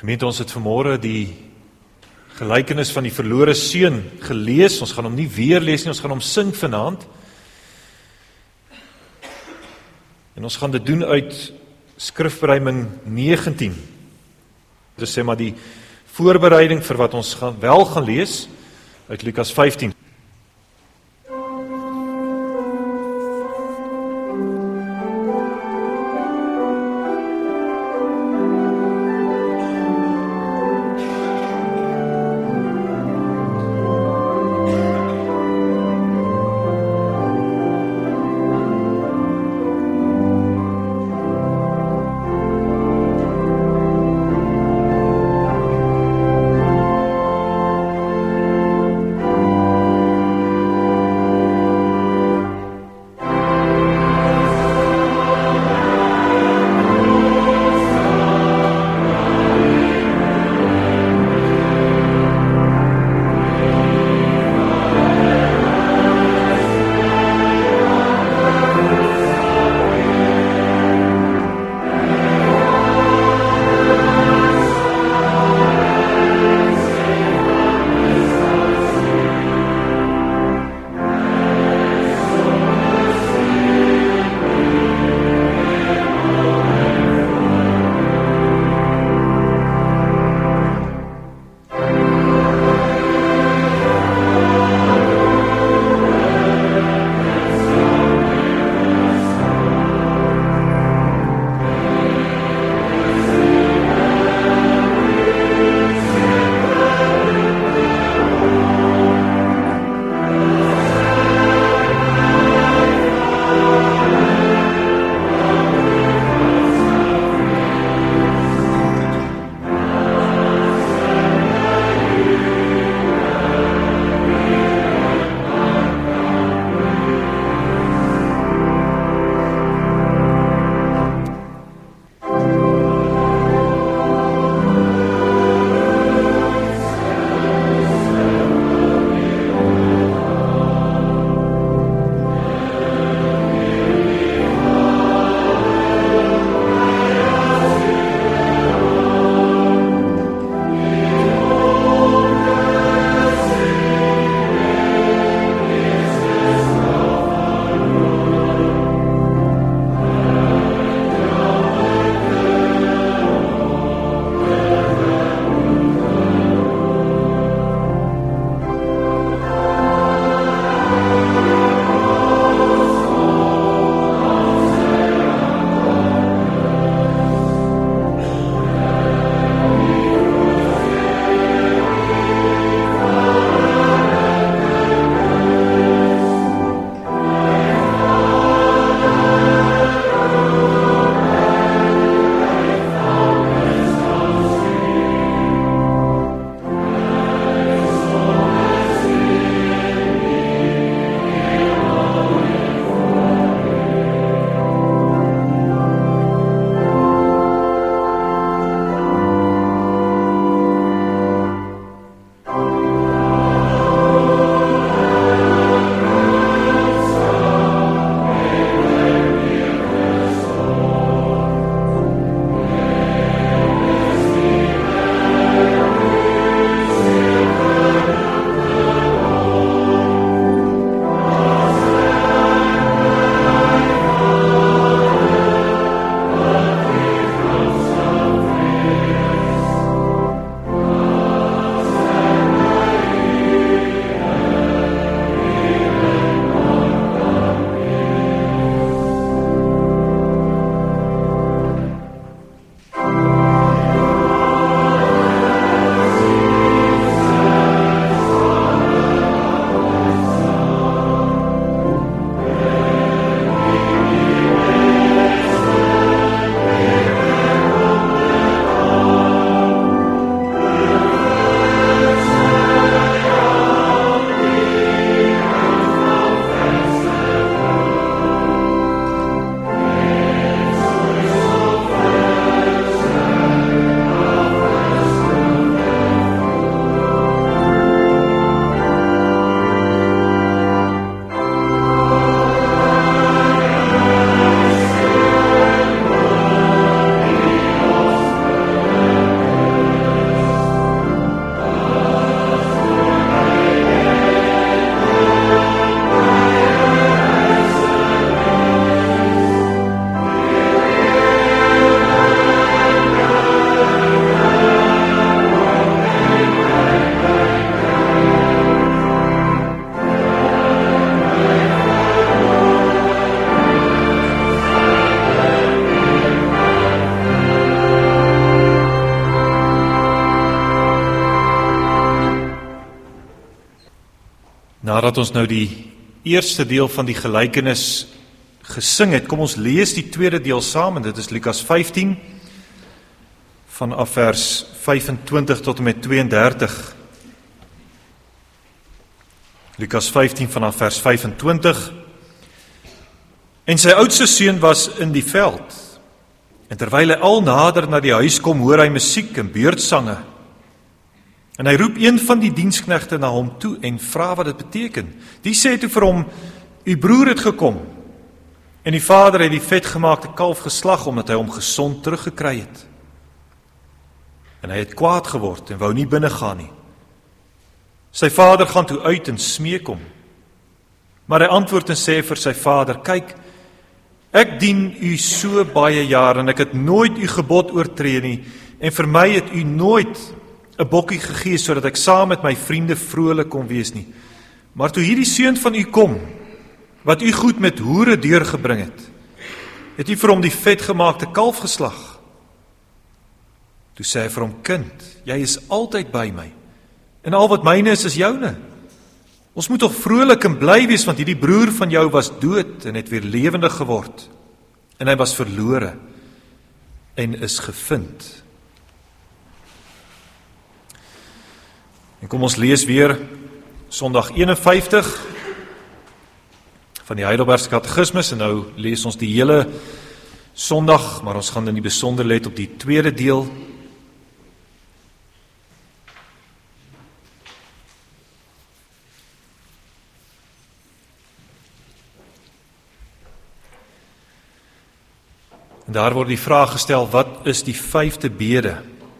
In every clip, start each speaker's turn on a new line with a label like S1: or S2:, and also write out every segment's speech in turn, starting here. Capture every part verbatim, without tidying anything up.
S1: Gemeente, ons het vanmôre die gelykenis van die verlore seun gelees. Ons gaan hom nie weer lees nie, ons gaan hom sing vanaand. En ons gaan dit doen uit Skrifbereiding negentien. Dit is sê maar die voorbereiding vir wat ons gaan, wel gaan lees uit Lukas vyftien. Nadat ons nou die eerste deel van die gelykenis gesing het, kom ons lees die tweede deel saam, en dit is Lukas vyftien, vanaf vers vyfentwintig tot en met tweeëndertig. Lukas vyftien vanaf vers vyfentwintig. En sy oudste seun was in die veld, en terwyl hy al nader na die huis kom, hoor hy musiek en beurtsange. En hy roep een van die diensknegte na hom toe en vra wat dit beteken. Die sê toe vir hom, "U broer het gekom, en die vader het die vetgemaakte kalf geslag, omdat hy hom gesond teruggekry het. En hy het kwaad geword en wou nie binne gaan nie. Sy vader gaan toe uit en smeek hom. Maar hy antwoord en sê vir sy vader, "Kyk, ek dien u so baie jaar en ek het nooit u gebod oortree nie, en vir my het u nooit 'n bokkie gegee sodat ek saam met my vriende vrolik kon wees nie. Maar toe hierdie seun van u kom, wat u goed met hoere deurgebring het, het u vir hom die vetgemaakte kalf geslag." Toe sê hy vir hom, "Kind, jy is altyd by my, en al wat myne is, is joune. Ons moet toch vrolik en bly wees, want hierdie broer van jou was dood en het weer lewendig geword, en hy was verlore en is gevind." En kom ons lees weer Sondag eenenvyftig van die Heidelbergse Katekismus, en nou lees ons die hele Sondag, maar ons gaan in die besonder let op die tweede deel. En daar word die vraag gestel, wat is die vyfde bede?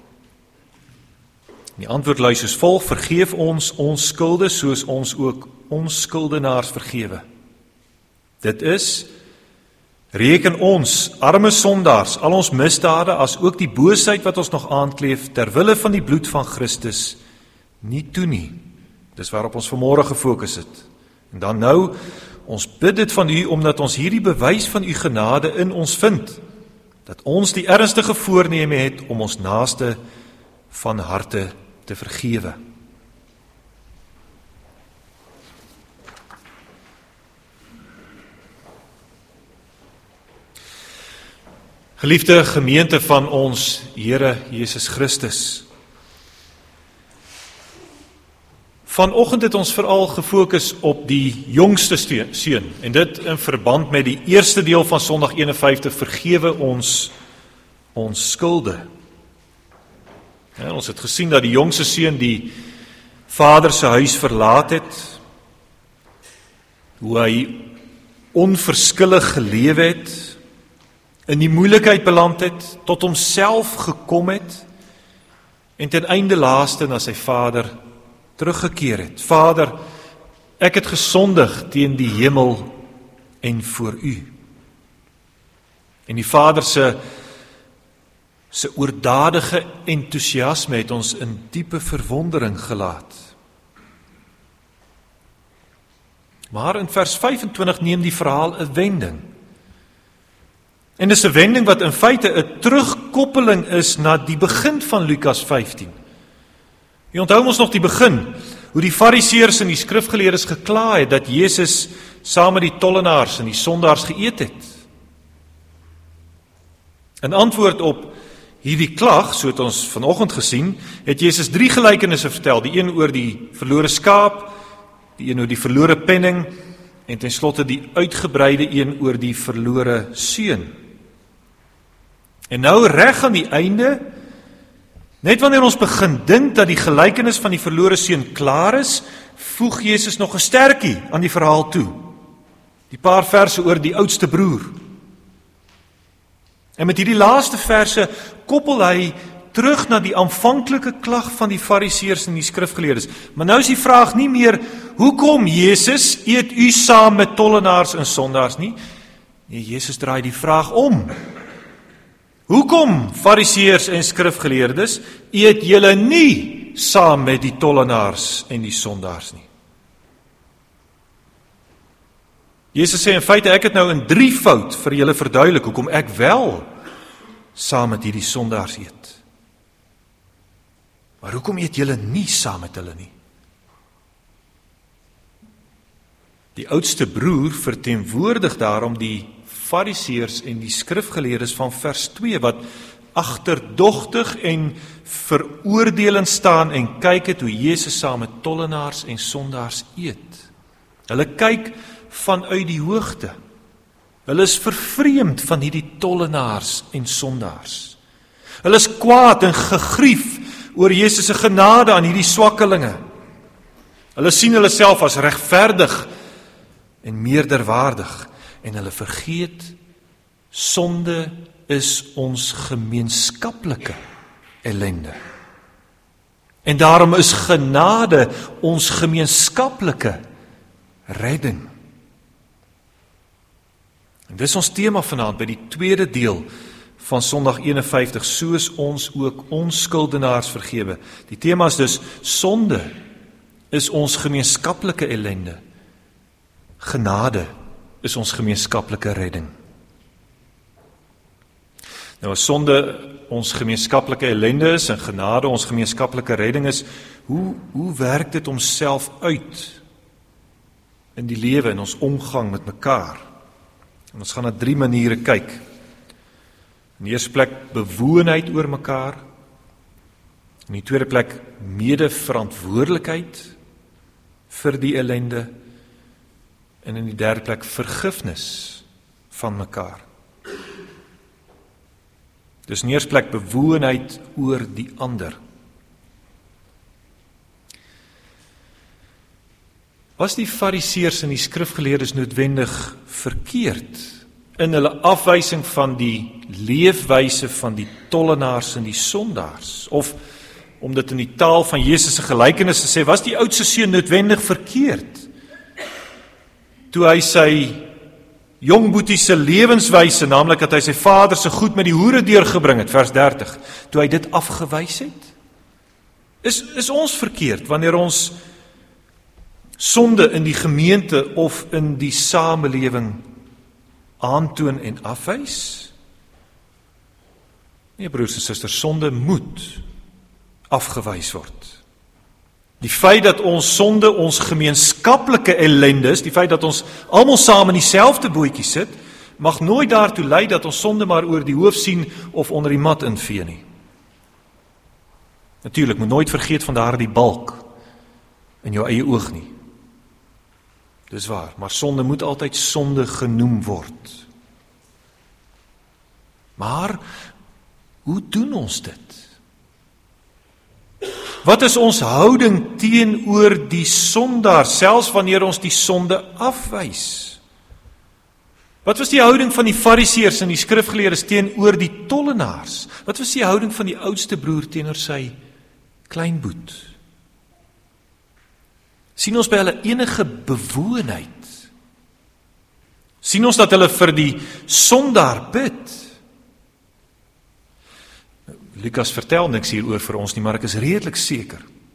S1: Die antwoord lui soos volg: "Vergeef ons ons skulde, soos ons ook ons skuldenaars vergewe." Dit is, reken ons, arme sondaars, al ons misdade, as ook die boosheid wat ons nog aankleef, ter wille van die bloed van Christus, nie toe nie. Dis waarop ons vanmôre gefokus het. En dan nou, ons bid dit van u, omdat ons hierdie bewys van u genade in ons vind, dat ons die ernstige voorneme het om ons naaste van harte te vergewe. Geliefde gemeente van ons Here Jesus Christus, vanoggend het ons veral gefokus op die jongste seun, en dit in verband met die eerste deel van Sondag eenenvyftig, vergewe ons ons skulde. Ja, ons het gesien dat die jongste seun die vader se huis verlaat het, hoe hy onverskillig gelewe het, in die moeilikheid beland het, tot homself gekom het, en ten einde laaste na sy vader teruggekeer het. Vader, ek het gesondig teen die hemel en voor u. En die vader se se oordadige entoesiasme het ons in diepe verwondering gelaat. Maar in vers vyfentwintig neem die verhaal 'n wending. En dis 'n wending wat in feite 'n terugkoppeling is na die begin van Lukas vyftien. Jy onthou ons nog die begin, hoe die fariseërs en die skrifgeleerdes gekla het dat Jesus saam met die tollenaars en die sondaars geëet het. In antwoord op hierdie klag, so het ons vanoggend gesien, het Jesus drie gelykenisse vertel, die een oor die verlore skaap, die een oor die verlore penning, en ten slotte die uitgebreide een oor die verlore seun. En nou reg aan die einde, net wanneer ons begin dink dat die gelykenis van die verlore seun klaar is, voeg Jesus nog 'n sterkie aan die verhaal toe. Die paar verse oor die oudste broer. En met hierdie laaste verse koppel hy terug na die aanvanklike klag van die fariseërs en die skrifgeleerdes. Maar nou is die vraag nie meer, hoekom Jesus eet u saam met tollenaars en sondaars nie? Nee, Jesus draai die vraag om. Hoekom, fariseërs en skrifgeleerdes, eet julle nie saam met die tollenaars en die sondaars nie? Jesus sê in feite, ek het nou in drie fout vir julle verduidelik, hoekom ek wel saam met hierdie sondaars eet. Maar hoekom eet julle nie saam met hulle nie? Die oudste broer verteenwoordig daarom die Fariseërs en die skrifgeleerdes van vers twee, wat agterdogtig en veroordelend staan en kyk het hoe Jesus saam met tollenaars en sondaars eet. Hulle kyk vanuit die hoogte. Hulle is vervreemd van hierdie tollenaars en sondaars. Hulle is kwaad en gegrief oor Jesus se genade aan hierdie swakkelinge. Hulle sien hulle self as regverdig en meerderwaardig en hulle vergeet sonde is ons gemeenskaplike ellende. En daarom is genade ons gemeenskaplike redding. En dis ons tema vanaand by die tweede deel van Sondag eenenvyftig, soos ons ook ons skuldenaars vergewe. Die tema is dus, sonde is ons gemeenskaplike ellende. Genade is ons gemeenskaplike redding. Nou as sonde ons gemeenskaplike ellende is en genade ons gemeenskaplike redding is, hoe, hoe werk dit homself uit in die lewe, in ons omgang met mekaar? En ons gaan na drie maniere kyk. In die eerste plek bewoonheid oor mekaar. In die tweede plek medeverantwoordelikheid vir die ellende. En in die derde plek vergifnis van mekaar. Dus in die eerste plek bewoonheid oor die ander. Was die Fariseërs en die skrifgeleerdes noodwendig verkeerd in hulle afwysing van die leefwyse van die tollenaars en die sondaars? Of om dit in die taal van Jesus se gelykenis te sê, was die oudste seun noodwendig verkeerd toe hy sy jong boetie se lewenswyse, naamlik dat hy sy vader se goed met die hoere deurgebring het, vers dertig, toe hy dit afgewys het? Is, is ons verkeerd wanneer ons sonde in die gemeente of in die samelewing aantoon en afwys? Nee, broers en susters, sonde moet afgewys word. Die feit dat ons sonde ons gemeenskaplike ellende is, die feit dat ons almal saam in dieselfde bootjie sit, mag nooit daartoe lei dat ons sonde maar oor die hoof sien of onder die mat invee nie. Natuurlik, moet nooit vergeet van daardie balk in jou eie oog nie. Dis waar, maar sonde moet altyd sonde genoem word. Maar, hoe doen ons dit? Wat is ons houding teenoor die sondaar, selfs wanneer ons die sonde afwys? Wat was die houding van die Fariseërs en die skrifgeleerdes teenoor die tollenaars? Wat was die houding van die oudste broer teenoor sy kleinboet? Sien ons by hulle enige bewoonheid? Sien ons dat hulle vir die sondaar bid? Lukas vertel niks hieroor vir ons nie, maar ek is redelik seker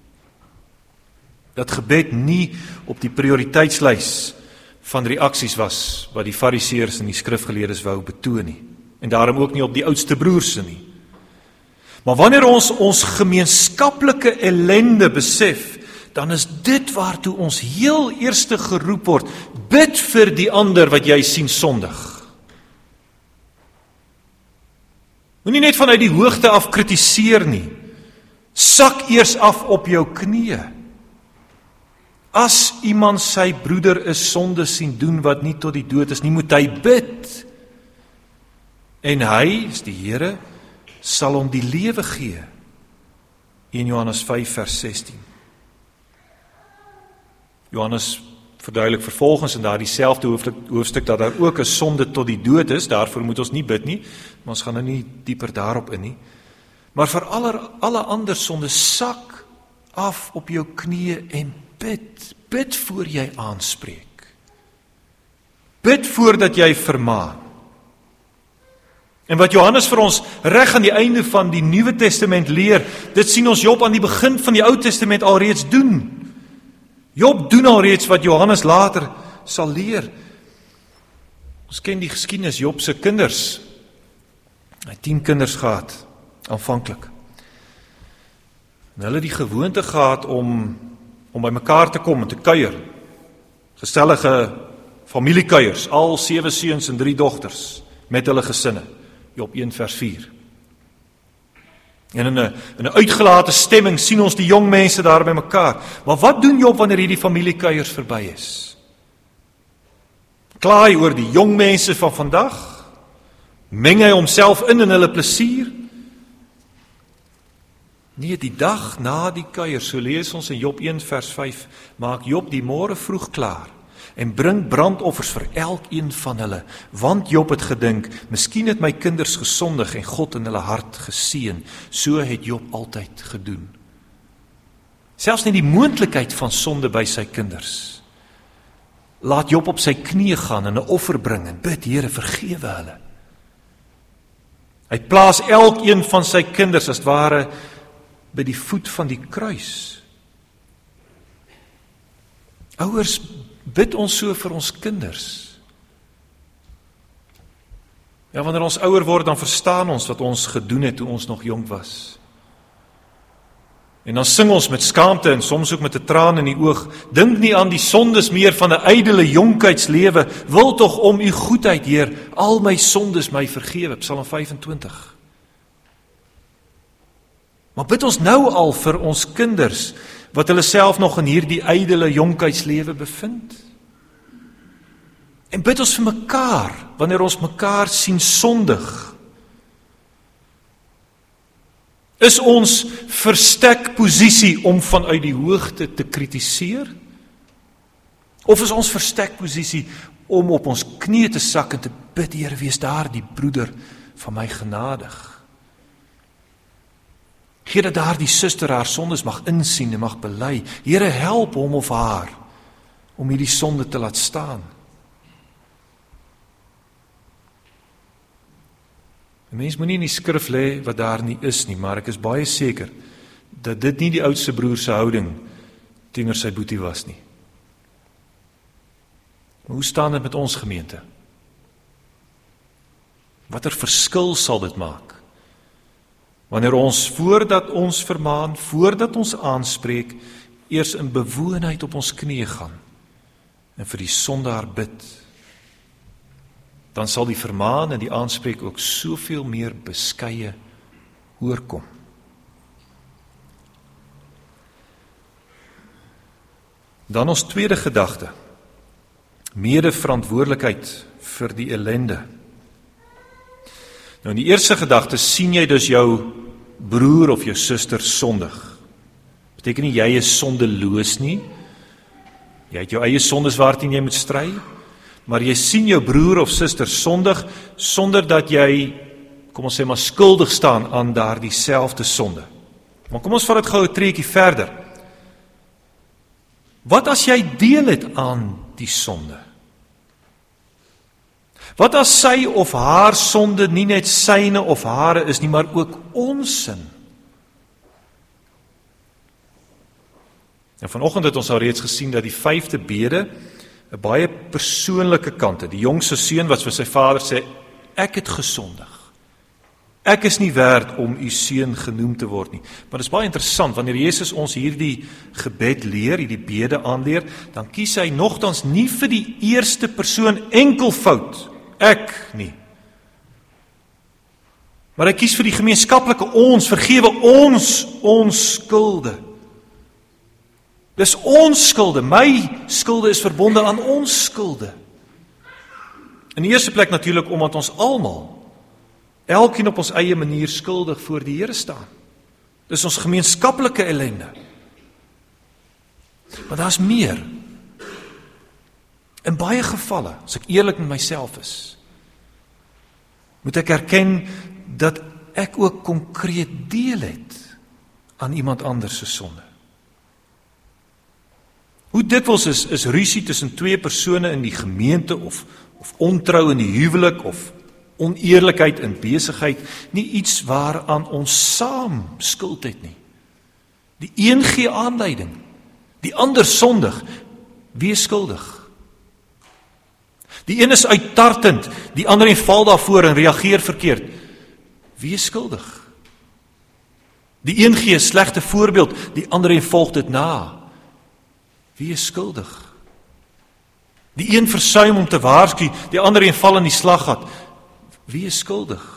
S1: dat gebed nie op die prioriteitslys van reaksies was wat die Fariseërs en die skrifgeleerdes wou betoon nie, en daarom ook nie op die oudste broerse nie. Maar wanneer ons ons gemeenskaplike ellende besef, dan is dit waartoe ons heel eerste geroep word, bid vir die ander wat jy sien sondig. Moenie net vanuit die hoogte af kritiseer nie. Sak eers af op jou knieë. As iemand sy broeder 'n sonde sien doen wat nie tot die dood is nie, moet hy bid. En hy, is die Here, sal hom die lewe gee. in Johannes vyf vers sestien. Johannes verduidelik vervolgens in daardie selfde hoofstuk, hoofstuk dat daar ook 'n sonde tot die dood is, daarvoor moet ons nie bid nie, maar ons gaan nou nie dieper daarop in nie. Maar vir alle, alle ander sonde, sak af op jou knieë en bid. Bid voor jy aanspreek. Bid voordat jy vermaan. En wat Johannes vir ons reg aan die einde van die Nuwe Testament leer, dit sien ons Job aan die begin van die Ou Testament alreeds doen. Job doen alreeds wat Johannes later sal leer. Ons ken die geskiedenis, Job se kinders. Hy het tien kinders gehad, aanvanklik. En hulle het die gewoonte gehad om, om by mekaar te kom en te kuier. Gesellige familiekuiers, al sewe seuns en drie dogters, met hulle gesinne. Job een vers vier. En in 'n in 'n uitgelate stemming sien ons die jong mense daar by mekaar. Maar wat doen Job wanneer hierdie familiekuiers verby is? Kla hy oor die jong mense van vandag? Meng hy homself in in hulle plesier? Nee, die dag na die kuier, so lees ons in Job een vers vyf, maak Job die môre vroeg klaar en bring brandoffers vir elkeen van hulle, want Job het gedink, miskien het my kinders gesondig en God in hulle hart geseën. So het Job altyd gedoen. Selfs nie die moontlikheid van sonde by sy kinders. Laat Job op sy knieë gaan en 'n offer bring en bid, Here, vergewe hulle. Hy plaas elkeen van sy kinders as ware by die voet van die kruis. Ouers, bid ons so vir ons kinders. Ja, wanneer ons ouer word, dan verstaan ons wat ons gedoen het toe ons nog jong was. En dan sing ons met skaamte en soms ook met 'n traan in die oog, dink nie aan die sondes meer van 'n ydelle jonkheidslewe, wil tog om u goedheid, Heer, al my sondes my vergewe, Psalm vyf en twintig. Maar bid ons nou al vir ons kinders, wat hulle self nog in hierdie ydelle jonkheidslewe bevind. En bid ons vir mekaar, wanneer ons mekaar sien sondig. Is ons verstek posisie om vanuit die hoogte te kritiseer? Of is ons verstek posisie om op ons knieë te sak en te bid, Here, wees daar die broeder van my genadig. Gee dat daar die suster haar sondes mag insien en mag bely. Here, help hom of haar om hierdie sonde te laat staan. 'n Mens moet nie in die skrif lê wat daar nie is nie, maar ek is baie seker dat dit nie die oudste broer se houding teenoor sy boetie was nie. Maar hoe staan dit met ons gemeente? Watter verskil sal dit maak? Wanneer ons, voordat ons vermaan, voordat ons aanspreek, eers in bewoonheid op ons knieë gaan en vir die sondaar bid, dan sal die vermaan en die aanspreek ook soveel meer beskeie oorkom. Dan ons tweede gedagte, mede-verantwoordelikheid vir die ellende. Nou in die eerste gedagte sien jy dus jou broer of jou suster sondig. Beteken nie jy is sondeloos nie. Jy het jou eie sondes waarteen jy moet stry, maar jy sien jou broer of suster sondig sonder dat jy, kom ons sê maar, skuldig staan aan daardie selfde sonde. Maar kom ons vat dit gou 'n treukie verder. Wat as jy deel het aan die sonde? Wat as sy of haar sonde nie net syne of hare is nie, maar ook ons sin? En vanoggend het ons al reeds gesien dat die vyfde bede 'n baie persoonlike kant het. Die jongste seun wat vir sy vader sê, ek het gesondig. Ek is nie werd om u seun genoem te word nie. Maar dit is baie interessant, wanneer Jesus ons hierdie gebed leer, hierdie bede aanleer, dan kies hy nogtans nie vir die eerste persoon enkelvoud, ek nie. Maar hy kies vir die gemeenskaplike ons, vergewe ons, ons skulde. Dis ons skulde, my skulde is verbonde aan ons skulde. In die eerste plek natuurlik omdat ons almal, elkeen op ons eie manier skuldig voor die Here staan. Dis ons gemeenskaplike ellende. Maar daar's meer. In baie gevalle, as ek eerlik met myself is, moet ek erken dat ek ook konkreet deel het aan iemand anders se sonde. Hoe dikwels is, is rusie tussen twee persone in die gemeente of, of ontrou in die huwelik of oneerlikheid in besigheid nie iets waaraan ons saam skuld het nie. Die een gee aanleiding, die ander sondig, wie is skuldig? Die een is uittartend, die ander een val daarvoor en reageer verkeerd. Wie is skuldig? Die een gee 'n slegte voorbeeld, die ander een volg dit na. Wie is skuldig? Die een versuim om te waarsku, die ander een val in die slaggat. Wie is skuldig?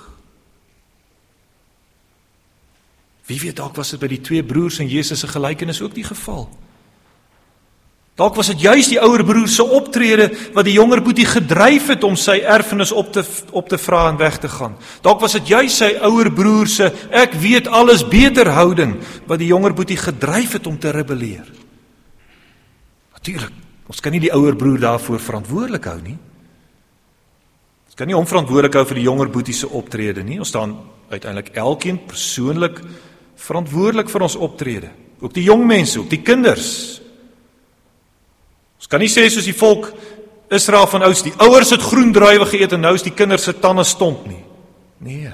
S1: Wie weet, dalk was dit by die twee broers in Jesus se gelykenis ook die geval. Dalk was dit juis die ouer broer se optrede wat die jonger boetie gedryf het om sy erfenis op te op te vra en weg te gaan. Dalk was dit juis sy ouer broer se ek weet alles beter houding wat die jonger boetie gedryf het om te rebelleer. Natuurlik, ons kan nie die ouer broer daarvoor verantwoordelik hou nie. Ons kan nie hom verantwoordelik hou vir die jonger boetie se optrede nie. Ons staan uiteindelik elkeen persoonlik verantwoordelik vir ons optrede. Ook die jong mense, ook die kinders. Ons kan nie sê soos die volk Israel van ouds, die ouers het groen druiwe geëet en nou is die kinders se tande stomp nie. Nee.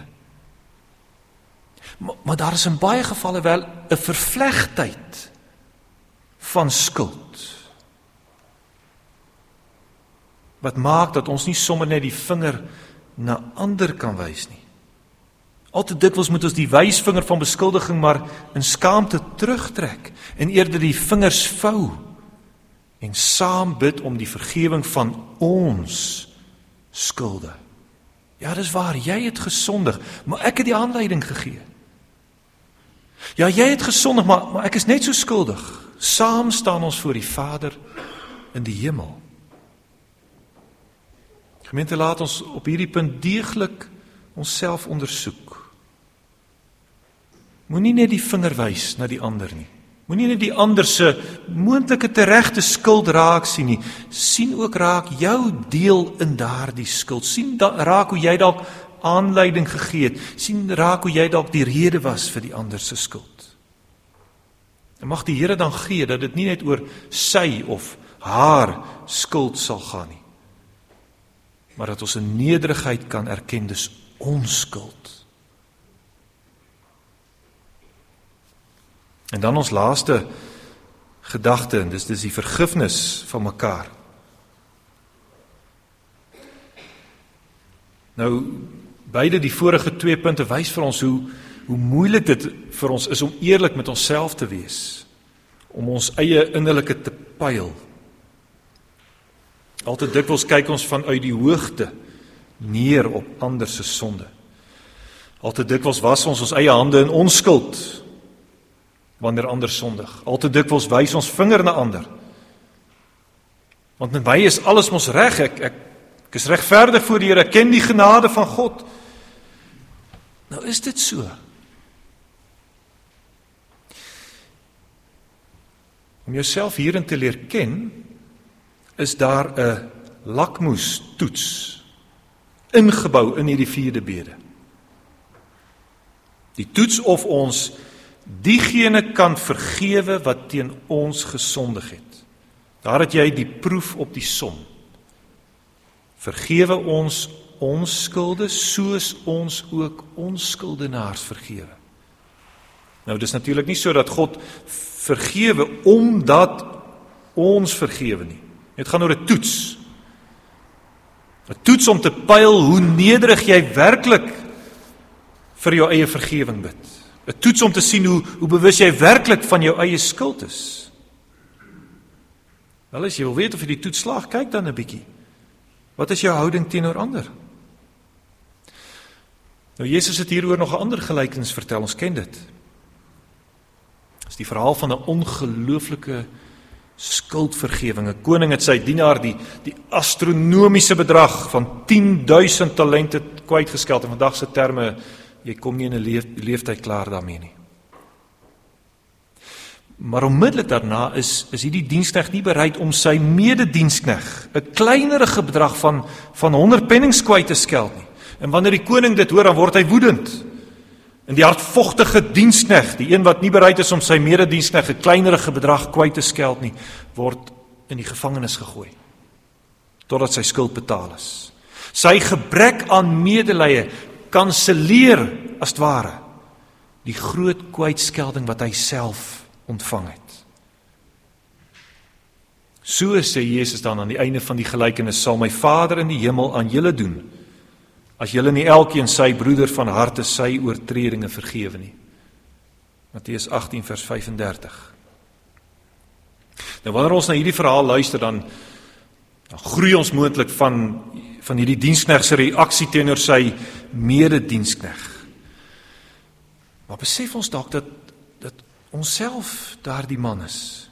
S1: Maar, maar daar is in baie gevalle wel 'n vervlegtheid van skuld. Wat maak dat ons nie sommer net die vinger na ander kan wys nie. Al te dikwels moet ons die wysvinger van beskuldiging maar in skaamte terugtrek en eerder die vingers vou en saam bid om die vergewing van ons skulde. Ja, dis waar, jy het gesondig, maar ek het die aanleiding gegee. Ja, jy het gesondig, maar, maar ek is net so skuldig. Saam staan ons voor die Vader in die hemel. Gemeente, laat ons op hierdie punt deeglik onsself ondersoek. Moenie net die vinger wys na die ander nie. Moenie net die ander se moontlike teregte skuld raak sien nie. Sien ook raak jou deel in daardie skuld. Sien da, raak hoe jy dalk aanleiding gegee het. Sien raak hoe jy dalk die rede was vir die ander se skuld. En mag die Here dan gee dat dit nie net oor sy of haar skuld sal gaan nie, maar dat ons in nederigheid kan erken dis ons skuld. En dan ons laaste gedagte, en dis dis die vergifnis van mekaar. Nou, beide die vorige twee punte wys vir ons hoe, hoe moeilik dit vir ons is om eerlik met onsself te wees, om ons eie innerlike te pyl. Altyd dikwels kyk ons vanuit die hoogte neer op ander se sonde. Altyd dikwels was ons ons eie hande in onskuld wanneer ander sondig. Altyd dikwels wys ons vinger na ander. Want met my is alles mos reg, ek, ek, ek is regverdig voor die Here, ek ken die genade van God. Nou is dit so. Om jouself hierin te leer ken, is daar 'n lakmoestoets ingebou in hierdie vierde bede. Die toets of ons diegene kan vergewe wat teen ons gesondig het. Daar het jy die proef op die som. Vergewe ons ons skulde soos ons ook ons skuldenaars vergewe. Nou, dis natuurlik nie so dat God vergewe omdat ons vergewe nie. Dit gaan oor 'n toets. 'n Toets om te pyl hoe nederig jy werklik vir jou eie vergewing bid. 'n Toets om te sien hoe, hoe bewus jy werklik van jou eie skuld is. Wel, as jy wil weet of jy die toets slaag, kyk dan 'n bietjie. Wat is jou houding teenoor ander? Nou, Jesus het hieroor nog 'n ander gelykenis vertel, ons ken dit. Dit is die verhaal van 'n ongelooflike skuldvergewing. 'n Koning het sy dienaar die, die astronomiese bedrag van tien duisend talente kwytgeskeld. In vandag se terme, jy kom nie in 'n leef, leeftyd klaar daarmee nie. Maar onmiddellik daarna is, is hierdie diensknegt nie bereid om sy medediensknegt 'n kleinerige bedrag van, van honderd pennings kwyt te skeld nie. En wanneer die koning dit hoor, dan word hy woedend. En die hardvogtige diensknegt, die een wat nie bereid is om sy medediensknegt 'n kleinerige bedrag kwyt te skeld nie, word in die gevangenis gegooi, totdat sy skuld betaal is. Sy gebrek aan medelee kanselleer, as het ware, die groot kwytskelding wat hy self ontvang het. So sê Jesus dan aan die einde van die gelykenis, sal my Vader in die hemel aan julle doen, as julle nie elkeen sy broeder van harte sy oortredinge vergewe nie. Matteus agttien vers vyf en dertig. Nou wanneer ons na hierdie verhaal luister, dan, Dan groei ons moontlik van van hierdie dienskneg se reaksie teenoor sy mededienskneg. Maar besef ons dalk dat dat onsself daardie man is.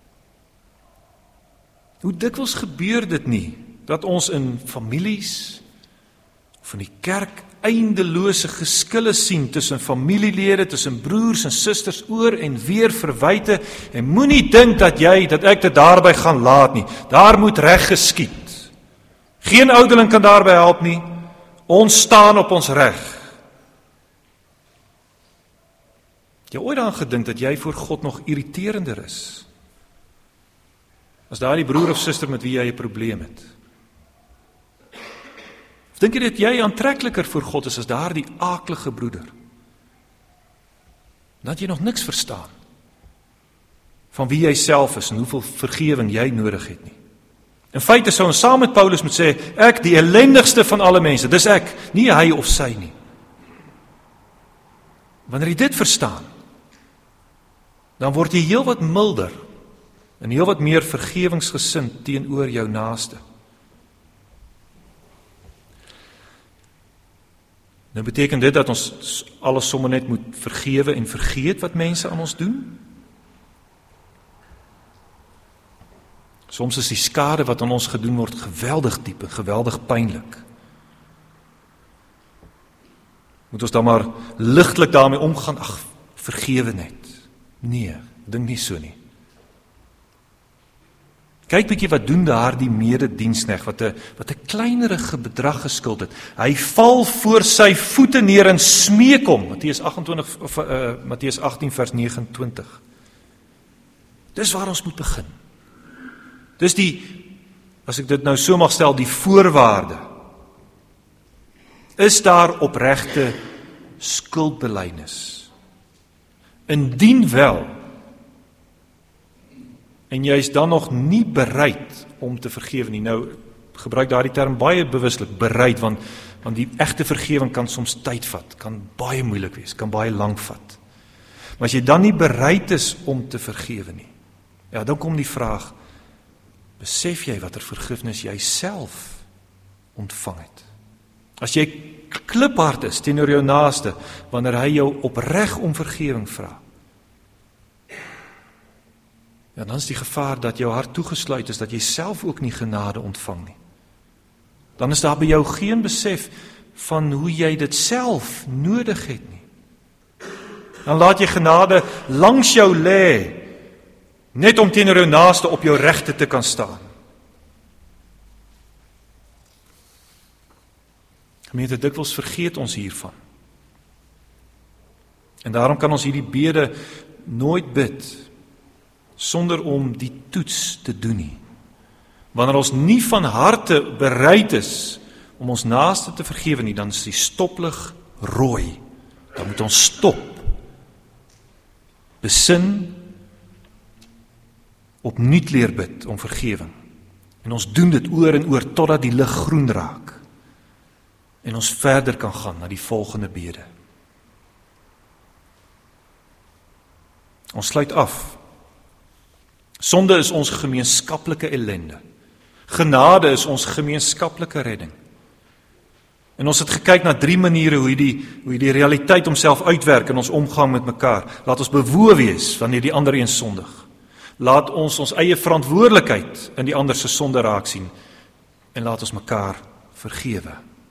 S1: Hoe dikwels gebeur dit nie dat ons in families of in die kerk eindelose geskille sien tussen familielede, tussen broers en susters oor en weer verwyte, en moenie dink dat jy, dat ek dit daarby gaan laat nie. Daar moet reg geskied. Geen ouderling kan daarby help nie. Ons staan op ons reg. Jy ooit aan gedink dat jy voor God nog irriterender is as daardie broer of suster met wie jy 'n probleem het? Of dink jy dat jy aantrekliker voor God is as daardie aaklige broeder? Dat jy nog niks verstaan van wie jy self is en hoeveel vergewing jy nodig het nie. In feite sou ons saam met Paulus moet sê, ek die ellendigste van alle mense, dis ek, nie hy of sy nie. Wanneer jy dit verstaan, dan word jy heel wat milder en heel wat meer vergewingsgesind teenoor jou naaste. Nou beteken dit dat ons alles sommer net moet vergewe en vergeet wat mense aan ons doen? Soms is die skade wat aan ons gedoen word geweldig diep en geweldig pynlik. Moet ons dan maar ligtelik daarmee omgaan? Ag, vergewe net. Nee, dink nie so nie. Kyk bietjie wat doen daardie mededienskneg wat 'n wat 'n kleinerige bedrag geskuld het. Hy val voor sy voete neer en smeek hom. Matteus agt-en-twintig of uh, Matteus agttien vers nege en twintig. Dis waar ons moet begin. Dis die, as ek dit nou so mag stel, die voorwaarde. Is daar opregte skuldbelydenis? Indien wel, en jy is dan nog nie bereid om te vergewe nie. Nou, gebruik daardie term baie bewuslik, bereid, want, want die egte vergewing kan soms tyd vat, kan baie moeilik wees, kan baie lank vat. Maar as jy dan nie bereid is om te vergewe nie, ja, dan kom die vraag, besef jy watter vergifnis jy self ontvang het? As jy kliphard is teenoor jou naaste, wanneer hy jou opreg om vergewing vra, ja, dan is die gevaar dat jou hart toegesluit is, dat jy self ook nie genade ontvang nie. Dan is daar by jou geen besef van hoe jy dit self nodig het nie. Dan laat jy genade langs jou lê, net om teenoor jou naaste op jou regte te kan staan. Gemeente, dikwels vergeet ons hiervan. En daarom kan ons hierdie bede nooit bid sonder om die toets te doen nie. Wanneer ons nie van harte bereid is om ons naaste te vergewe nie, dan is die stoplig rooi. Dan moet ons stop. Besin, opnuut leer bid om vergewing. En ons doen dit oor en oor totdat die lig groen raak. En ons verder kan gaan na die volgende bede. Ons sluit af. Sonde is ons gemeenskaplike ellende. Genade is ons gemeenskaplike redding. En ons het gekyk na drie maniere hoe die, hoe die realiteit homself uitwerk in ons omgang met mekaar. Laat ons bewoe wees wanneer die ander een sondig. Laat ons ons eie verantwoordelikheid in die ander se sonde raak sien. En laat ons mekaar vergewe.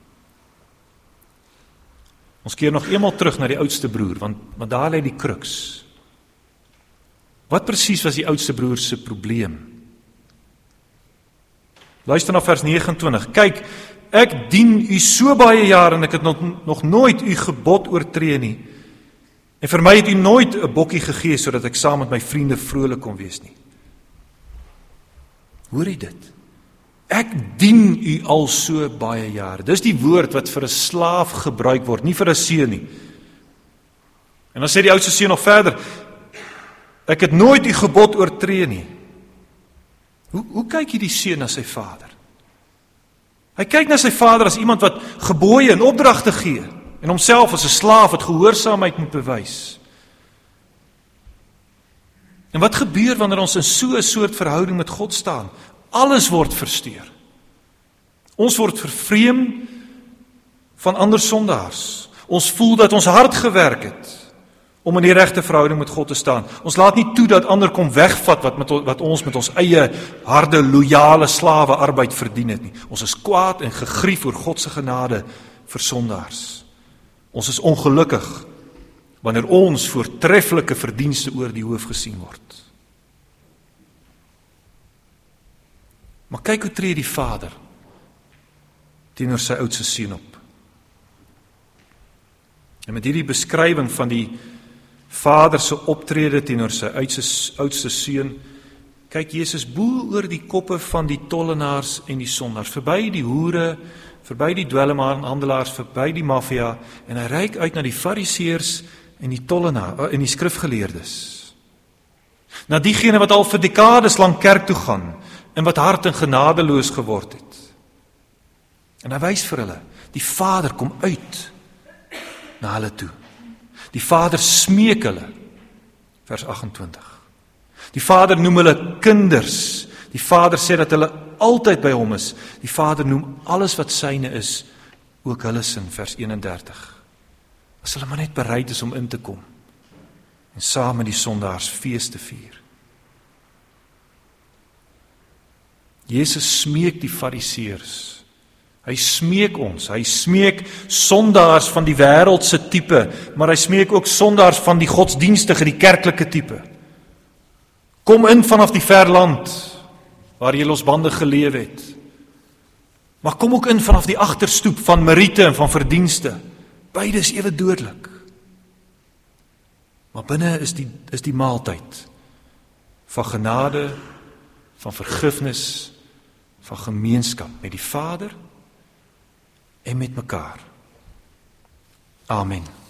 S1: Ons keer nog eenmaal terug na die oudste broer, want, want daar lê die kruks. Wat presies was die oudste broer se probleem? Luister na vers negenentwintig. Kyk, ek dien u so baie jaar en ek het nog, nog nooit u gebod oortree nie. En vir my het u nooit 'n bokkie gegee sodat ek saam met my vriende vrolik kon wees nie. Hoor jy dit? Ek dien u al so baie jare. Dis die woord wat vir 'n slaaf gebruik word, nie vir 'n seun nie. En dan sê die oudste seun nog verder, ek het nooit u gebod oortree nie. Hoe, hoe kyk hierdie seun na sy vader? Hy kyk na sy vader as iemand wat gebooie en opdragte gee, en homself as 'n slaaf wat gehoorsaamheid moet bewys. En wat gebeur wanneer ons in so 'n soort verhouding met God staan? Alles word versteur. Ons word vervreem van ander sondaars. Ons voel dat ons hard gewerk het om in die regte verhouding met God te staan. Ons laat nie toe dat ander kom wegvat wat, met, wat ons met ons eie harde, loyale slawe arbeid verdien het nie. Ons is kwaad en gegrief oor God se genade vir sondaars. Ons is ongelukkig wanneer ons voortreffelike verdienste oor die hoof gesien word. Maar kyk hoe tree die Vader teenoor sy oudste seun op. En met hierdie beskrywing van die Vader se optrede teenoor sy oudste, oudste seun, kyk Jesus bo oor die koppe van die tollenaars en die sondaars, verby die hoere, verby die dwelmhandelaars, verby die maffia, en hy reik uit na die fariseërs en die tollenaars en die skrifgeleerdes. Na diegene wat al vir dekades lank kerk toe gaan en wat hard en genadeloos geword het. En hy wys vir hulle, die Vader kom uit na hulle toe. Die Vader smeek hulle, vers agt-en-twintig. Die Vader noem hulle kinders. Die Vader sê dat hulle altyd by hom is. Die Vader noem alles wat syne is, ook hulle sin, vers eenendertig. As hulle maar net bereid is om in te kom en saam met die sondaars fees te vier. Jesus smeek die fariseërs. Hy smeek ons, hy smeek sondaars van die wêreldse tipe, maar hy smeek ook sondaars van die godsdienstige, die kerklike tipe. Kom in vanaf die ver land, waar jy losbandig geleef het. Maar kom ook in vanaf die agterstoep van meriete en van verdienste. Beide is ewe dodelik. Maar binne is die, is die maaltyd van genade, van vergifnis, van gemeenskap met die Vader en met mekaar. Amen.